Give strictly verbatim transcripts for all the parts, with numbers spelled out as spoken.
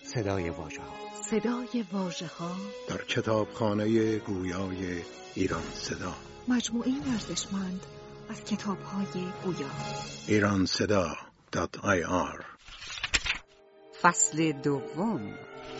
صدای واژه‌ها. صدای واژه‌ها در کتابخانه گویای ایران صدا. مجموعه ارزشمند از کتاب‌های گویا. ایران صدا دات آی آر. فصل دوم.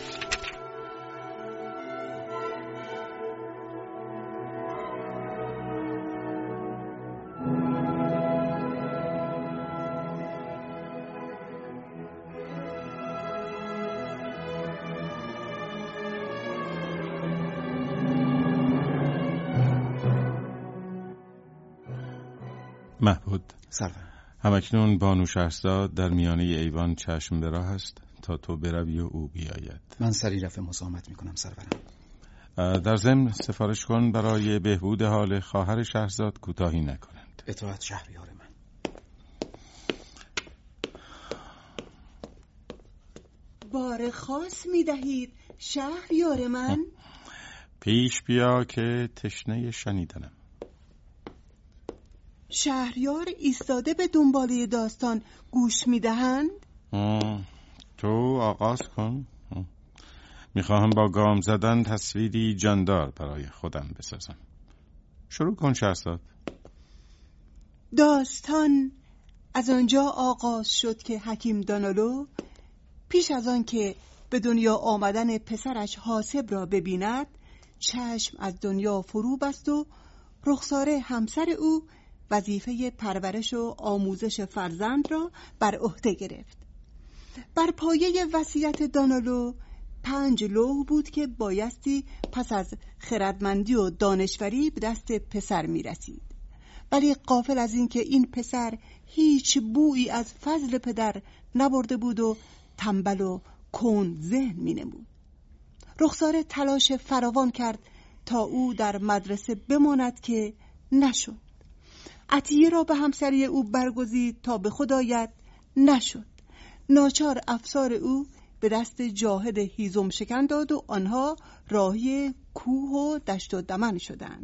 محمود سرور، همکنون بانو شهرزاد در میانه ایوان چشم به راه است تا تو بروی و او بیاید. من سری رفع مزاحمت میکنم سرورم. در ضمن سفارش کن برای بهبود حال خواهر شهرزاد کوتاهی نکنند. اطاعت شهریار من. بار خاص میدهید شهریار من؟ پیش بیا که تشنه شنیدنم. شهریار ایستاده به دنباله داستان گوش میدهند؟ تو آغاز کن. میخواهم با گام زدن تصویری جاندار برای خودم بسازم. شروع کن شهرزاد. داستان از آنجا آغاز شد که حکیم دانالو پیش از آن که به دنیا آمدن پسرش حاسب را ببیند چشم از دنیا فرو بست و رخسار همسر او وظیفه پرورش و آموزش فرزند را بر عهده گرفت. بر پایه وصیت دانالو پنج لوح بود که بایستی پس از خردمندی و دانشوری به دست پسر می رسید. ولی غافل از این که این پسر هیچ بویی از فضل پدر نبرده بود و تنبل و کند ذهن می نمود. رخسار تلاش فراوان کرد تا او در مدرسه بماند که نشد. عطیه را به همسری او برگزید تا به خود آید، نشد. ناچار افسار او به دست جاهد هیزم شکن داد و آنها راهی کوه و دشت و دمن شدند.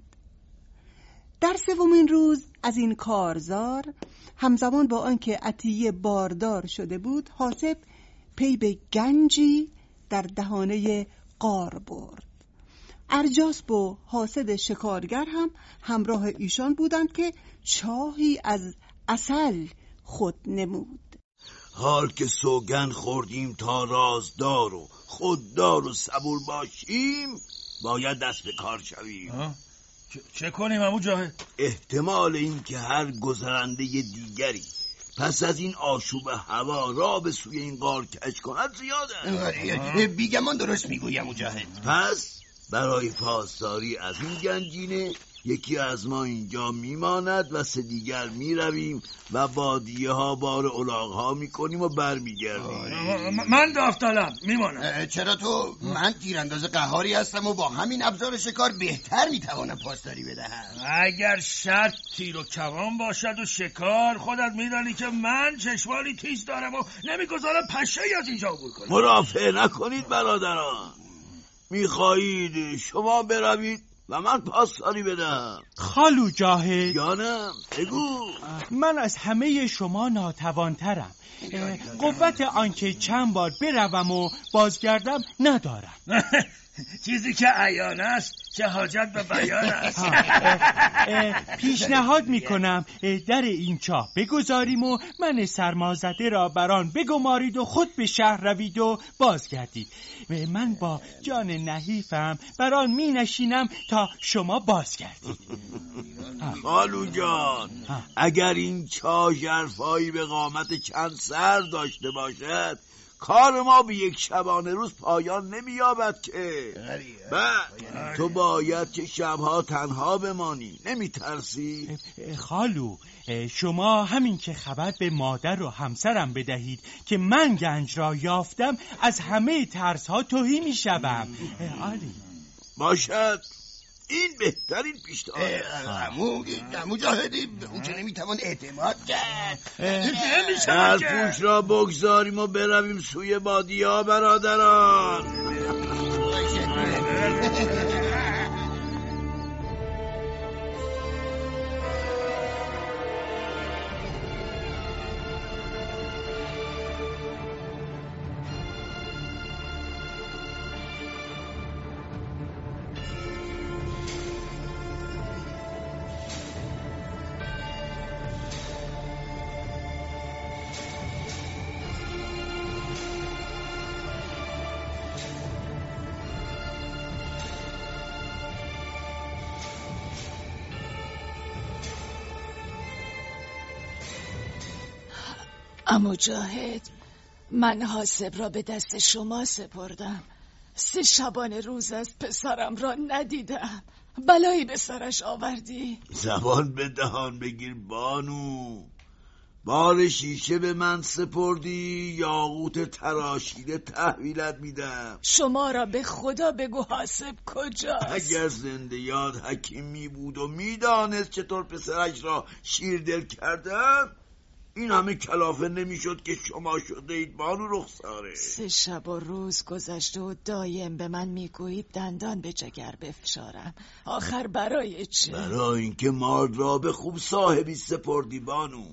در سومین روز از این کارزار همزمان با آنکه عطیه باردار شده بود حاسب پی به گنجی در دهانه غار برد. ارجاسپ و حاسد شکارگر هم همراه ایشان بودند که چاهی از عسل خود نمود. حال که سوگند خوردیم تا رازدار و خوددار و صبور باشیم باید دست به کار شویم. چه کنیم عمو جاهد؟ احتمال این که هر گذرنده دیگری پس از این آشوب هوا را به سوی این غار کج کند زیاده. بیگمان درست میگویم عمو جاهد. پس برای پاسداری از این گنجینه یکی از ما اینجا میماند و سه دیگر میرویم و بادیه ها بار الاغ ها میکنیم و بر میگردیم. من داوطلبم میمانم. چرا تو؟ من تیرانداز قهاری هستم و با همین ابزار شکار بهتر میتوانم پاسداری بدهم. اگر شرط تیر و کمان باشد و شکار خودت میدانی که من چشمانی تیز دارم و نمیگذارم پشه‌ای از اینجا عبور کنم. مرافعه نکنید برادران. میخواهید شما بروید و من پاسداری بدم. خالو جاهد جانم بگو. من از همه شما ناتوانترم. قوت آنکه چند بار بروم و بازگردم ندارم. چیزی که عیان است چه حاجت به بیان است. پیشنهاد میکنم در این چاه بگذاریم و من سرمازده را بران بگمارید و خود به شهر روید و بازگردید. من با جان نحیفم بران می نشینم تا شما بازگردید. خالو جان، اگر این چاه ژرفایی به قامت چند سر داشته باشد کار ما به یک شبانه روز پایان نمی‌یابد که. بعد تو باید که شبها تنها بمانی. نمی‌ترسی؟ خالو، شما همین که خبر به مادر و همسرم بدهید که من گنج را یافتم از همه ترس‌ها تهی می‌شوم. آری باشد، این بهترین پیشنهاد. عمو عمو جاهدی او که نمیتوان اعتماد کرد. سرپوش را بگذاریم و برویم سوی بادیه برادران. عمو جاهد، من حاسب را به دست شما سپردم. سه شبانه روز از پسرم را ندیدم. بلایی به سرش آوردی؟ زبان به دهان بگیر بانو. بار شیشه به من سپردی، یاقوت تراشیده تحویلت میدم. شما را به خدا بگو حاسب کجاست؟ اگر زنده یاد حکیم می بود و میدانست چطور پسرش را شیردل کردم، این همه کلافه نمیشد که شما شده اید بانو رخساره. سه شب و روز گذشته و دایم به من میگویید دندان به جگر بفشارم. آخر برای چه؟ برای اینکه مارد را به خوب صاحبی سپردی بانو.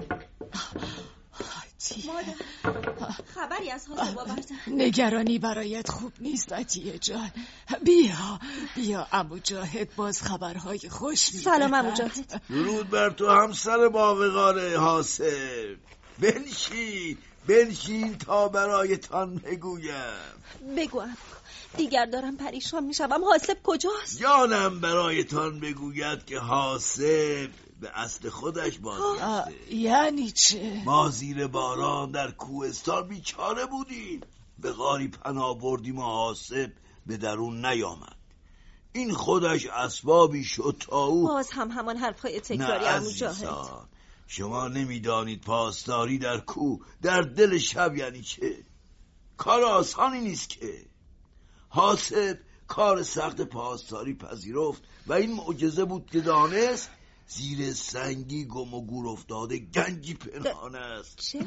مادر، خبری از حاسب آوردن؟ نگرانی برایت خوب نیست عطیه جان. بیا بیا عمو جاهد باز خبرهای خوش میده. سلام عمو جاهد. درود بر تو همسر باوقار حاسب. بنشین بنشین تا برایتان بگویم. بگو عمو، دیگر دارم پریشان میشم. حاسب کجاست؟ جانم برایتان بگوید که حاسب به اصل خودش بازگشته. یعنی چه؟ ما زیر باران در کوهستان بیچاره بودیم، به غاری پناه بردیم و حاسب به درون نیامد. این خودش اسبابی شد تا او. باز هم همان حرفای تکراری عمو جاهد. شما نمیدانید پاسداری در کوه در دل شب یعنی چه؟ کار آسانی نیست که. حاسب کار سخت پاسداری پذیرفت و این معجزه بود که دانست زیر سنگی گم و گور افتاده گنجی پنهان است. چه؟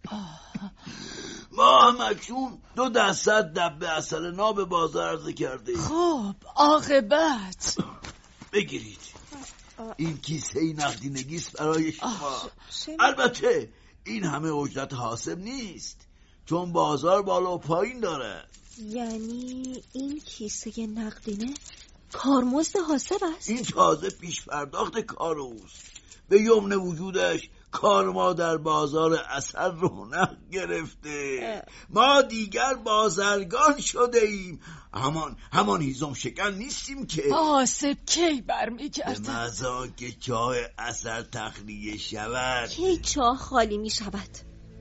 ما همشون دو دسته دبه عسل ناب بازار عرضه کرده. خب عاقبت بگیرید. این کیسه نقدینگیست برای شما. البته این همه اجرت حاسب نیست، چون بازار بالا و پایین داره. یعنی این کیسه نقدینه کارمزد حاسب است؟ این تازه پیش پرداخت کار اوست. به یمن وجودش کار ما در بازار عسل رونق گرفته. ما دیگر بازرگان شده ایم. همان همان هیزم شکن نیستیم که. حاسب کی برمیگرده؟ به مزان که چاه عسل تخلیه شود. کی چاه خالی می شود؟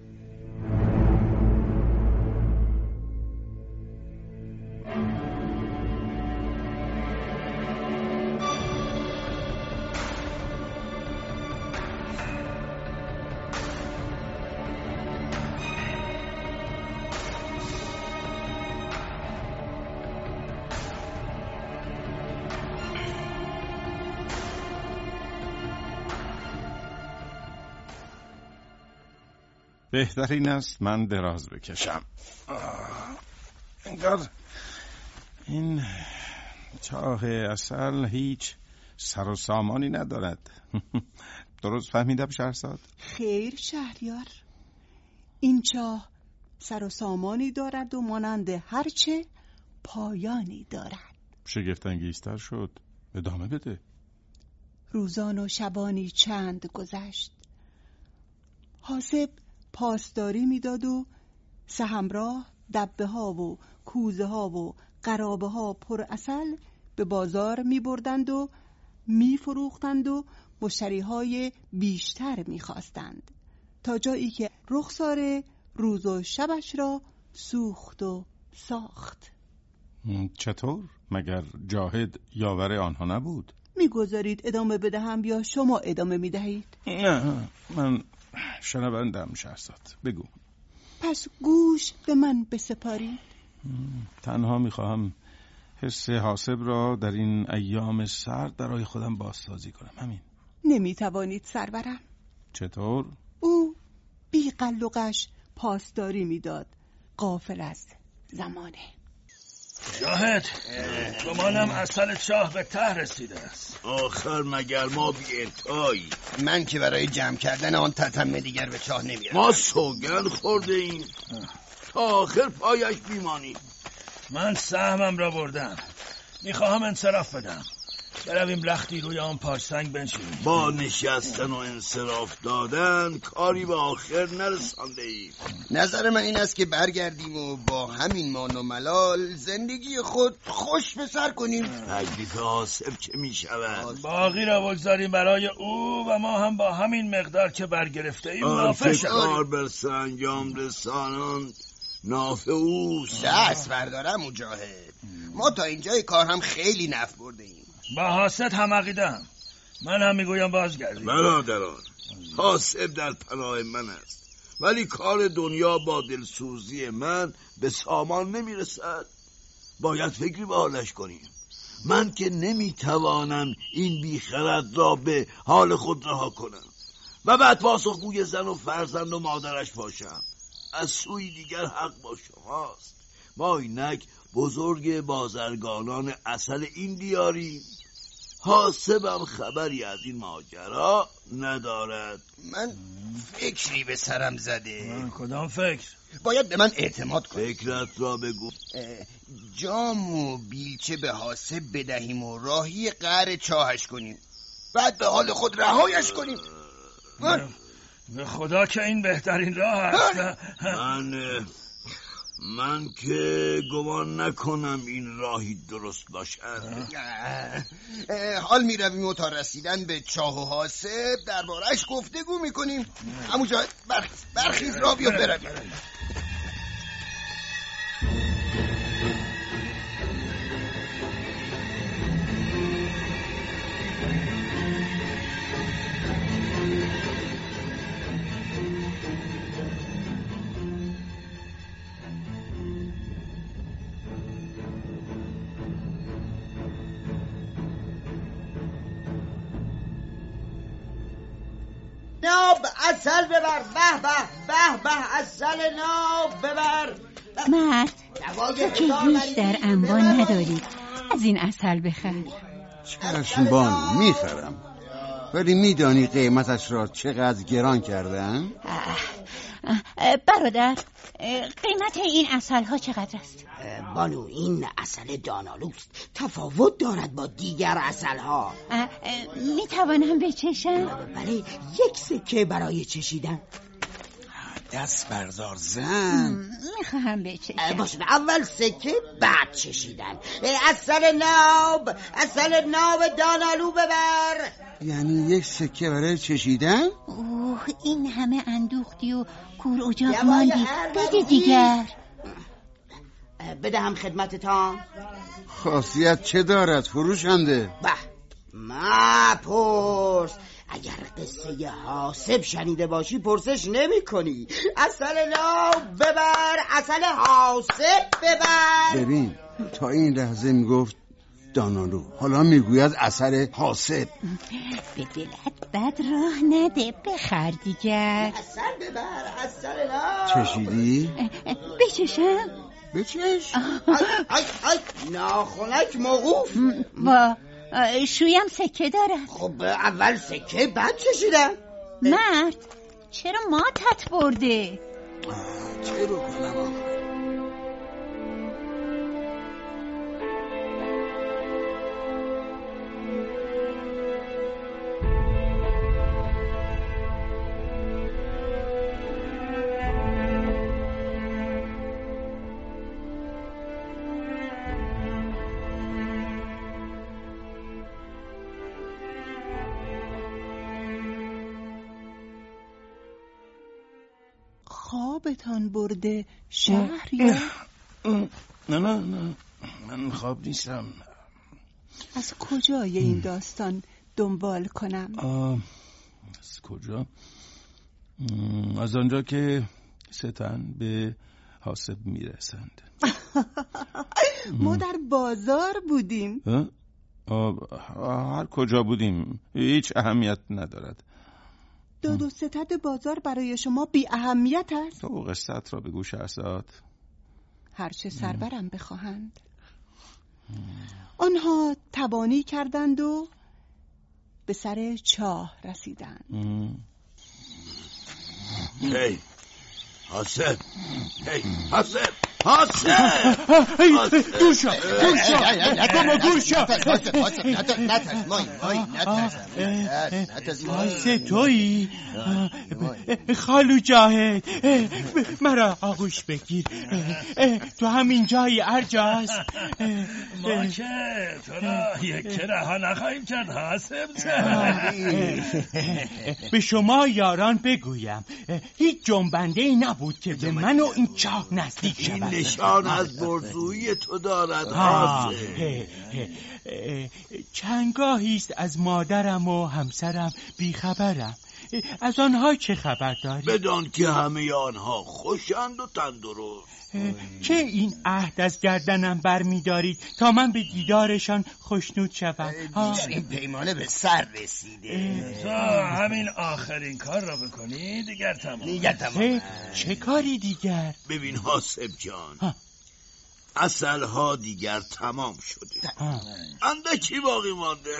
بهترین است من دراز بکشم. انگار این چاه عسل هیچ سر و سامانی ندارد. درست فهمیدم شهرزاد؟ خیر شهریار، این چاه سر و سامانی دارد و مانند هرچه پایانی دارد. شگفت‌انگیزتر شد، ادامه بده. روزان و شبانی چند گذشت. حاسب پاسداری میداد و سهمراه دبه ها و کوزه ها و قرابه ها پر عسل به بازار می بردند و می فروختند و مشتری های بیشتر می خواستند، تا جایی که رخساره روز و شبش را سوخت و ساخت. چطور؟ مگر جاهد یاور آنها نبود؟ میگذارید ادامه بدهم یا شما ادامه میدهید؟ نه، من شنوندم شهرزاد، بگو. پس گوش به من بسپارید. تنها میخواهم حس حاسب را در این ایام سرد برای خودم بازسازی کنم، همین. نمیتوانید سرورم. چطور؟ او بی قلقش پاسداری میداد، غافل از زمانه. جاهد، گمانم عسل چاه به ته رسیده است. آخر مگر ما بی ارتایی؟ من که برای جمع کردن آن تتمه دیگر به چاه نمیرم. ما سوگند خورده ایم تا آخر پایش بیمانی. من سهمم را بردم، میخواهم انصراف بدم. برویم لختی روی آن پارسنگ بنشینیم. با نشستن و انصراف دادن کاری به آخر نرسانده ایم. نظر من این است که برگردیم و با همین مان و ملال زندگی خود خوش به سر کنیم. تکلیف حاسب چه می شود؟ باقی را بگذاریم برای او و ما هم با همین مقدار که برگرفته ایم نافع شد. کار بر سرانجام رسانند نافع اوست. دست بردارم مجاهد، ما تا اینجای کار هم خیلی نفع برده ایم. با حاسد هم عقیدم. من هم میگویم بازگردیم. برادران، حاسب در پناه من است، ولی کار دنیا با دلسوزی من به سامان نمیرسد. باید فکری به حالش کنیم. من که نمیتوانم این بیخرد را به حال خود رها کنم و بعد پاسخگوی زن و فرزند و مادرش باشم. از سوی دیگر حق با شماست. ما اینک بزرگ بازرگانان عسل این دیاری، حاسبم خبری از این ماجرا ندارد. من فکری به سرم زده. کدام فکر؟ باید به من اعتماد کنی. فکرت را بگو. جام و بیلچه به حاسب بدهیم و راهی قعر چاهش کنیم، بعد به حال خود رهایش کنیم. به خدا که این بهترین راه است. من من که گمان نکنم این راهی درست باشد. حال می رویم و تا رسیدن به چاه و حاسب درباره‌اش گفتگو می کنیم. همونجا برخیز برخیز را بیا برویم. ناب عسل ببر، به به به به عسل ناب ببر. مرد تو که هیچ در انبان نداری، از این عسل بخر. چشم بانو میخرم، ولی میدانی قیمتش را چقدر گران کردن؟ برادر قیمت این عسل ها چقدر است؟ بانو این عسل دانالوست، تفاوت دارد با دیگر عسل ها. میتوانم بچشم؟ بله، یک سکه برای چشیدن. دست بردار زن. میخواهم بچشم. باشه، اول سکه بعد چشیدن. عسل ناب، عسل ناب دانالو ببر. یعنی یک سکه برای چشیدن؟ اوه این همه اندوختی و کور اجاق ماندی، بده دیگر. بدهم خدمتتان. خاصیت چه دارد فروشنده؟ به مپرس، اگر قصه حاسب شنیده باشی پرسش نمی کنی. عسل ناب ببر، عسل حاسب ببر. ببین تا این لحظه میگفت دانالو، حالا میگوید عسل حاسب. به دلت بد راه نده، بخر دیگر. عسل ببر، عسل ناب. چشیدی؟ بچشم؟ بچش. آی آی آی ناخنک موقوف. با شویم سکه دارد. خب اول سکه بعد چشیدن. مرد چرا ماتت برده؟ چه رو کنم آخه؟ خوابتان برده شهر یا؟ نه نه نه من خواب نیستم. از کجای این داستان دنبال کنم؟ از کجا؟ از آنجا که ستن به حاسب میرسند. ما در بازار بودیم. هر کجا بودیم هیچ اهمیت ندارد. داد و ستد بازار برای شما بی اهمیت است؟ تو قصت را بگو شهرزاد. هرچه سربرم بخواهند. آنها تبانی کردند و به سر چاه رسیدند. هی حاسب، هی حاسب، حاسب دور شو دور شو بابا دور شو نترس مایی مایی نترس حاسب تویی خالو جاهد مرا آغوش بگیر تو همین جایی ارجاست ما که تو را یک رها نخواهیم کرد حاسب به شما یاران بگویم هیچ جنبنده ای نبود که به من و این چاه نزدیک شود. این نشان از برزویی تو دارد حاسب. چندگاهیست از مادرم و همسرم بیخبرم. از آنها چه خبر داری؟ بدان که همه آنها خوشند و تندرست. چه این عهد از گردنم بر می دارید تا من به دیدارشان خوشنود شوم؟ این پیمانه به سر رسیده. تو همین آخرین کار را بکنی دیگر تمام. دیگر تمام. چه کاری دیگر؟ ببین حاسب جان، عسلها دیگر تمام شده، اندکی باقی مانده.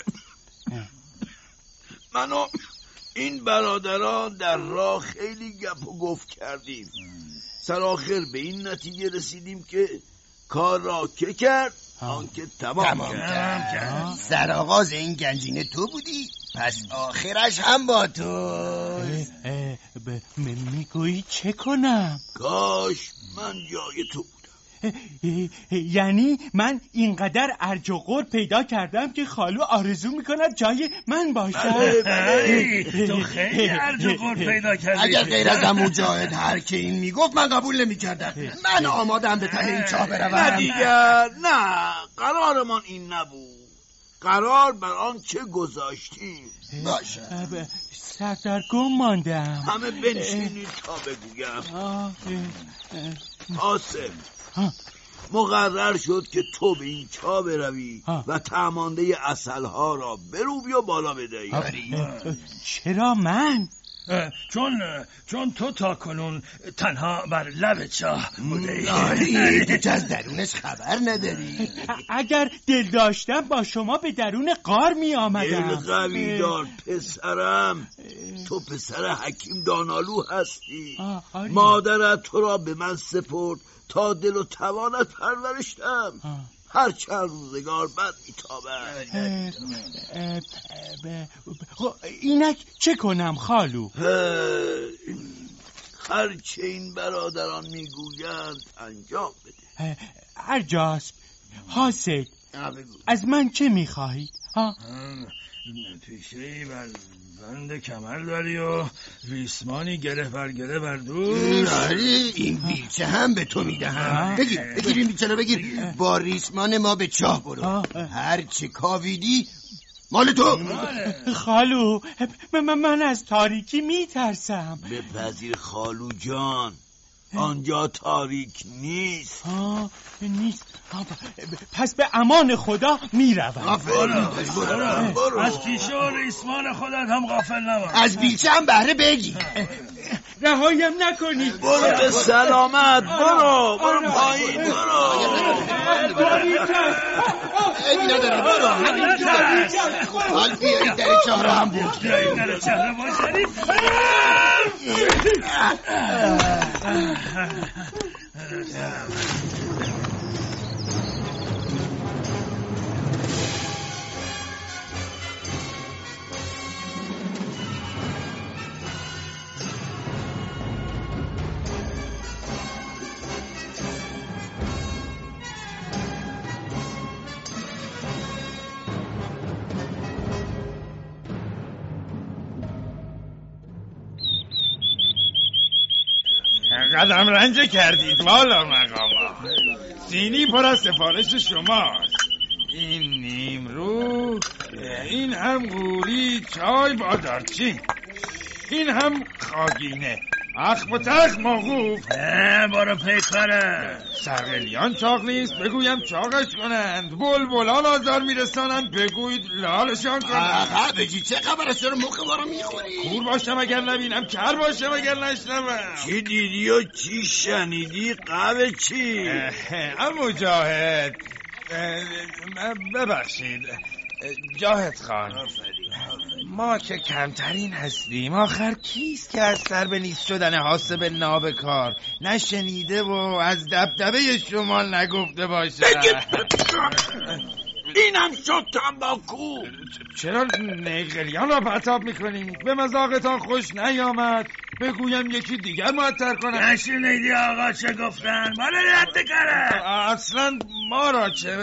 منو این برادران در راه خیلی گپ و گفت کردیم، سرآخر به این نتیجه رسیدیم که کار را که کرد آنکه تمام, تمام کرد, کرد. سرآغاز این گنجینه تو بودی، پس آخرش هم با تو. میگویی چه کنم؟ کاش من جای تو بودم. یعنی من اینقدر ارج و قر پیدا کردم که خالو آرزو میکند جای من باشد. بله بله تو خیلی ارج و قر پیدا کردی. اگر غیر از عمو جاهد هر که این میگفت من قبول نمیکردم. من آمادم به ته این چاه بروم. نه دیگر نه، قرارمان این نبود. قرار بر آن چه گذاشتیم. باشه سردرگم ماندم. همه بنشینید تا بگویم. حاسب مقرر شد که تو به این چاه بروی و تمانده عسلها را بروبی و بالا بدهی. چرا من؟ چون چون تو تا کنون تنها بر لب چاه بودی. آری تو که از درونش خبر نداری. اگر دل داشتم با شما به درون غار می آمدم. دل قوی دار پسرم، تو پسر حکیم دانالو هستی. مادرت تو را به من سپرد تا دل و توانت پرورشتم. هر چند روزگار بعد میتابد. اینک چه کنم خالو؟ هرچه این برادران میگویند انجام بده. ارجاسب حاسد از من چه میخواهید؟ پیشه‌ای بر بند کمر داری و ریسمانی گره بر گره بر دوش. آری این بیلچه هم به تو میدهم. بگیر بگیر این بیلچه رو بگیر، با ریسمان ما به چاه برو. هر چه کاویدی مال تو. خالو من از تاریکی میترسم. بپذیر خالو جان، آنجا تاریک نیست. آه نیست. پس به امان خدا میروم. از پیشه و ریسمان خودت هم غافل نباش. از بیلچه هم بهره بگی. رهایم نکنید. برو به سلامت. برو برو پایین. برو ایدی نداره. برو حال بیایی در چاه را هم بود. در چاه را باشدید. قدم رنج کردید والا مقاما. سینی پر از سفارش شماست. این نیمرو، این هم قوری چای با دارچین، این هم خاگینه، اخ و تخ موقوف. برو پیکاره. سرگلیان چاق نیست بگویم چاقش کنند، بلبلان آزار میرسانند بگویید لالشان کنند. آقا بجی چه خبر است؟ چرا مخ ما رو میخوری؟ کور باشم اگر نبینم، کر باشم اگر نشنوم. چی دیدی و چی شنیدی؟ قبه چی؟ عمو جاهد ببخشید جاهد خان، ما که کمترین هستیم. آخر کیست که از سر به نیست شدن حاسب نابکار نشنیده و از دبدبه شمال نگفته باشه؟ اینم شد تنباکو. چرا نیقلیان را پرتاب میکنید؟ به مذاقتان خوش نیامد؟ بگویم یکی دیگر معطر کنم. نشنیدی آقا چه گفتن؟ ما را رد کره. اصلا ما را چه؟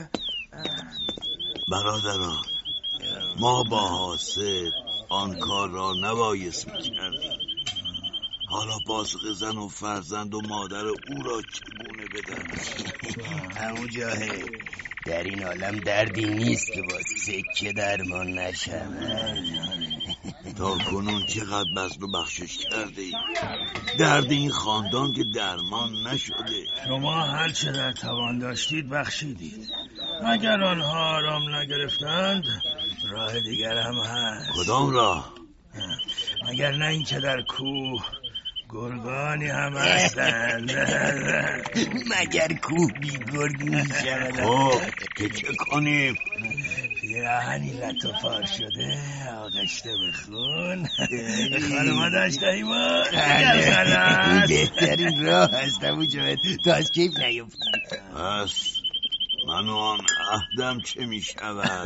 برادران، ما با حاسب آن کار را نبایست میکردیم. حالا پاسخ زن و فرزند و مادر او را چگونه بدن؟ همون جاهه در این عالم دردی نیست که با سکه درمان نشود. تا کنون چقدر بذل و بخشش کرده ای؟ درد این خاندان که درمان نشده. شما هر چه در توان داشتید بخشیدید. اگر آنها آرام نگرفتند راه دیگر هم هست. کدام راه؟ مگر نه این که در کوه گرگانی هم هستند. مگر کوه بی گرگ میشود؟ خب که چه کنیم؟ پیراهنی لط و پار شده آغشته بخون به خانما داشته ایمان. این بهترین راه هست همون جاید تا از کیف نیفتی. پس من و آن عهدم چه می شود؟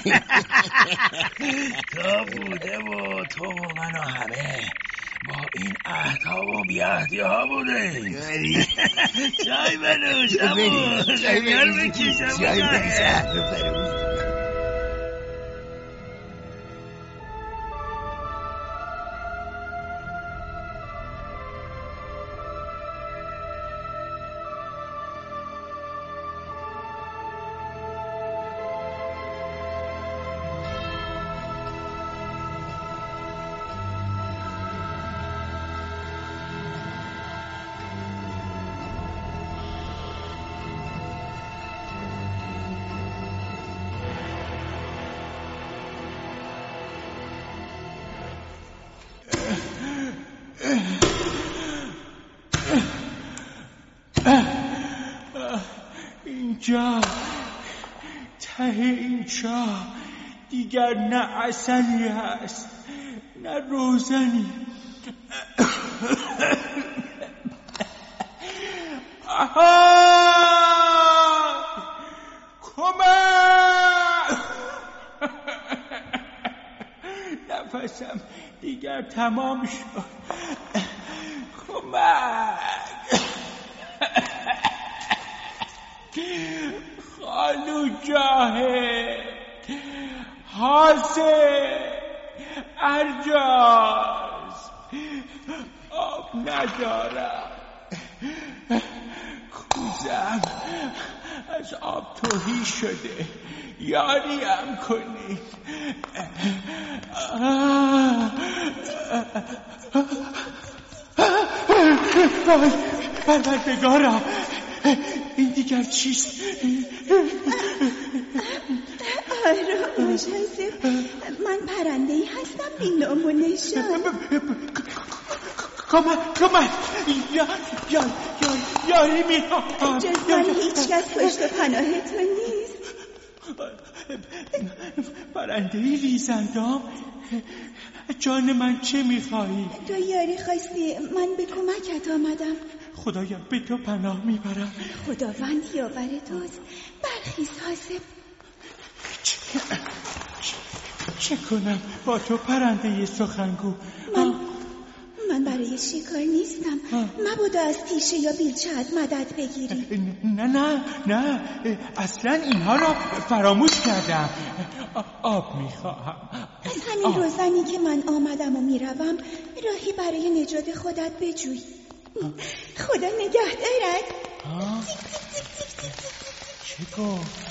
تا بوده و تو و من و همه با این عهدها و بیعهدی ها بوده. چای بنوش امو خیال بکشم. چای بنوش. اینجا ته این چاه دیگر نه عسلی هست نه روزنی. آها کمک! نفسم دیگر تمام شد. کمک! خالو جاهد، حاسب، ارجاز، آب ندارم. کوزم از آب تهی شده، یاریم کنید. پروردگارا این دیگر چیست؟ آره مشاسب، من پرنده ای هستم بی نام و نشان. کمک کمک یا یا یا یاری میخوام. جز من هیچ کس پشت و پناه تو نیست. پرنده ای ریزندام، جان من چه میخواهی؟ تو یاری خواستی، من به کمکت آمدم. خدایا به تو پناه میبرم. خداوند یاور توست. برخیز حاسب. چه, چه, چه کنم با تو پرنده سخنگو؟ من من برای شکار نیستم. مبادا از تیشه یا بیلچه‌ات مدد بگیری. نه نه نه اصلا اینها را فراموش کردم. آب میخواهم. از همین روزنی که من آمدم و میروم راهی برای نجات خودت بجوی. خدا نگهدارت. چه گفت؟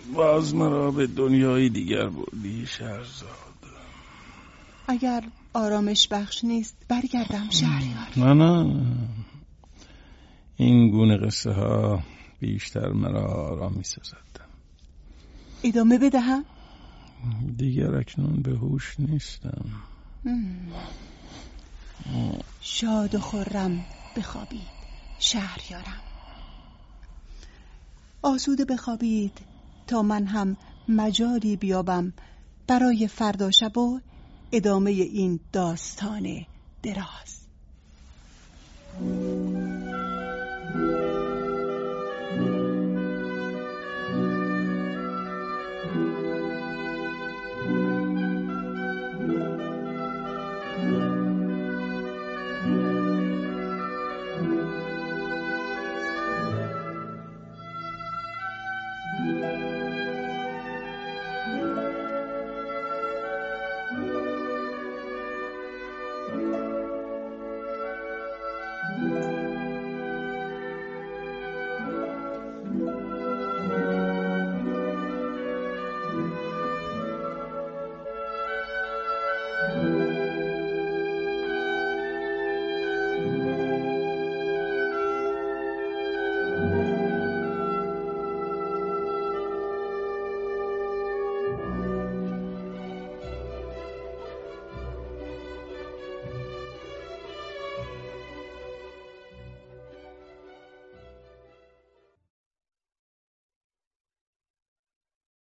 باز مرا به دنیای دیگر بردی شهرزاد. اگر آرامش بخش نیست برگردم شهریار. نه نه، این گونه قصه ها بیشتر مرا آرام می سازد. ادامه بدهم؟ دیگر اکنون به هوش نیستم. شاد و خرم بخوابید شهریارم. آسوده بخوابید تا من هم مجالی بیابم برای فردا شب و ادامه این داستان دراز.